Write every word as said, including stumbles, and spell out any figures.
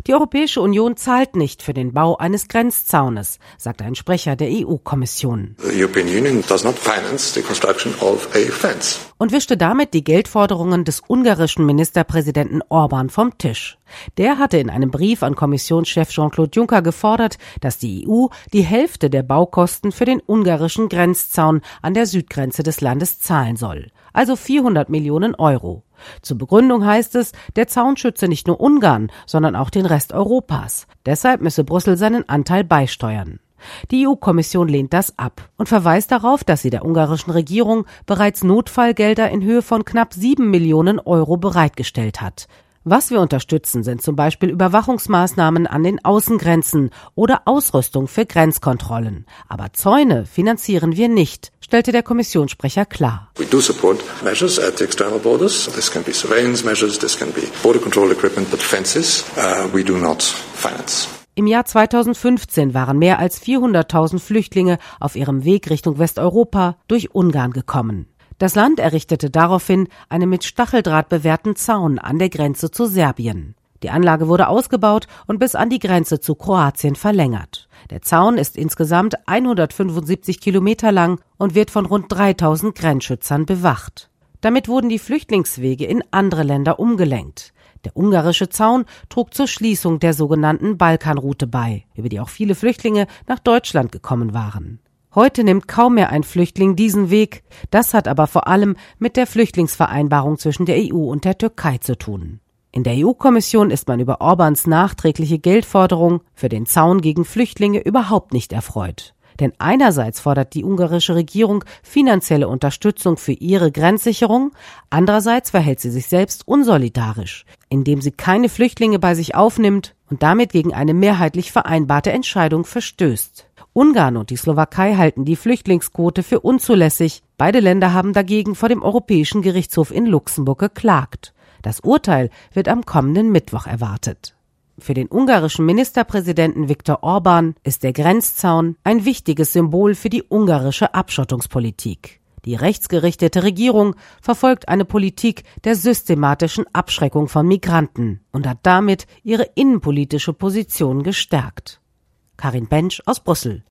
Die Europäische Union zahlt nicht für den Bau eines Grenzzaunes, sagt ein Sprecher der E U-Kommission. The European Union does not finance the construction of a fence. Und wischte damit die Geldforderungen des ungarischen Ministerpräsidenten Orbán vom Tisch. Der hatte in einem Brief an Kommissionschef Jean-Claude Juncker gefordert, dass die E U die Hälfte der Baukosten für den ungarischen Grenzzaun an der Südgrenze des Landes zahlen soll, also vierhundert Millionen Euro. Zur Begründung heißt es, der Zaun schütze nicht nur Ungarn, sondern auch den Rest Europas. Deshalb müsse Brüssel seinen Anteil beisteuern. Die E U-Kommission lehnt das ab und verweist darauf, dass sie der ungarischen Regierung bereits Notfallgelder in Höhe von knapp sieben Millionen Euro bereitgestellt hat. Was wir unterstützen, sind zum Beispiel Überwachungsmaßnahmen an den Außengrenzen oder Ausrüstung für Grenzkontrollen. Aber Zäune finanzieren wir nicht, stellte der Kommissionssprecher klar. We do support measures at the external borders. This can be surveillance measures, this can be border control equipment, but fences uh, we do not finance. Im Jahr zweitausendfünfzehn waren mehr als vierhunderttausend Flüchtlinge auf ihrem Weg Richtung Westeuropa durch Ungarn gekommen. Das Land errichtete daraufhin einen mit Stacheldraht bewehrten Zaun an der Grenze zu Serbien. Die Anlage wurde ausgebaut und bis an die Grenze zu Kroatien verlängert. Der Zaun ist insgesamt hundertfünfundsiebzig Kilometer lang und wird von rund dreitausend Grenzschützern bewacht. Damit wurden die Flüchtlingswege in andere Länder umgelenkt. Der ungarische Zaun trug zur Schließung der sogenannten Balkanroute bei, über die auch viele Flüchtlinge nach Deutschland gekommen waren. Heute nimmt kaum mehr ein Flüchtling diesen Weg. Das hat aber vor allem mit der Flüchtlingsvereinbarung zwischen der E U und der Türkei zu tun. In der E U-Kommission ist man über Orbáns nachträgliche Geldforderung für den Zaun gegen Flüchtlinge überhaupt nicht erfreut. Denn einerseits fordert die ungarische Regierung finanzielle Unterstützung für ihre Grenzsicherung, andererseits verhält sie sich selbst unsolidarisch, indem sie keine Flüchtlinge bei sich aufnimmt und damit gegen eine mehrheitlich vereinbarte Entscheidung verstößt. Ungarn und die Slowakei halten die Flüchtlingsquote für unzulässig. Beide Länder haben dagegen vor dem Europäischen Gerichtshof in Luxemburg geklagt. Das Urteil wird am kommenden Mittwoch erwartet. Für den ungarischen Ministerpräsidenten Viktor Orbán ist der Grenzzaun ein wichtiges Symbol für die ungarische Abschottungspolitik. Die rechtsgerichtete Regierung verfolgt eine Politik der systematischen Abschreckung von Migranten und hat damit ihre innenpolitische Position gestärkt. Karin Bensch aus Brüssel.